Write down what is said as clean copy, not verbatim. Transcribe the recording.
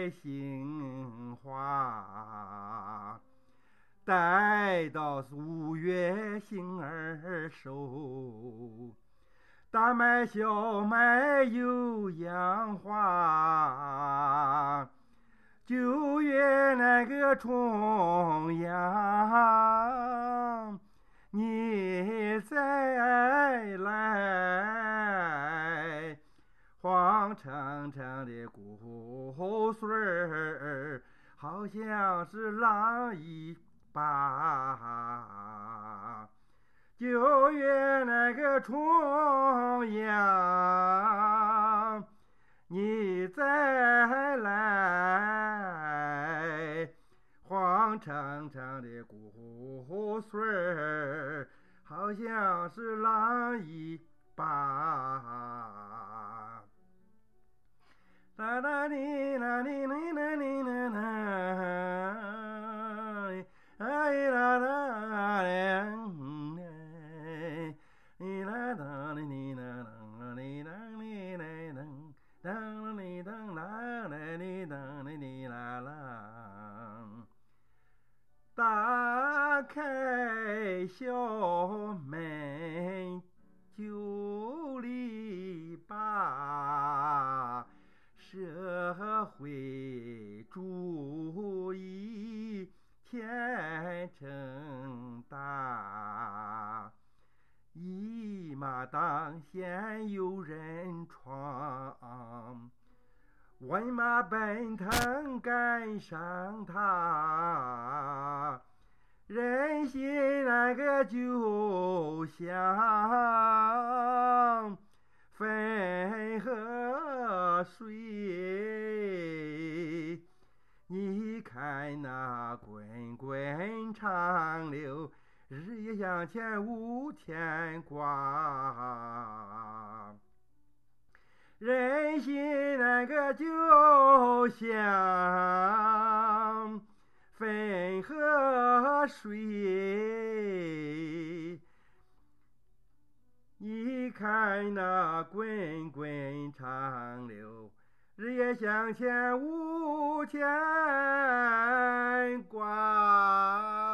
杏花，待到5月杏儿熟，大麦小麦有样花。9月那个重阳，你再来，黄澄澄的谷穗儿，好像是狼一把。9月那个重阳，你再来，黄澄澄的谷穗儿，好像是狼一把。啦啦哩啦哩哩啦哩啦啦，哎啦啦嘞，哩啦啦哩哩啦啦哩啦哩嘞噔，噔哩噔啦嘞哩噔哩哩啦啦。打开小门9里把，社会主义天成大，一马当先有人闯，万马奔腾赶上他，人心那个就像汾河水，你看那滚滚长流，日夜向前无牵挂。人心那个就像汾河水，你看那滚滚长流，日夜向前无牵挂。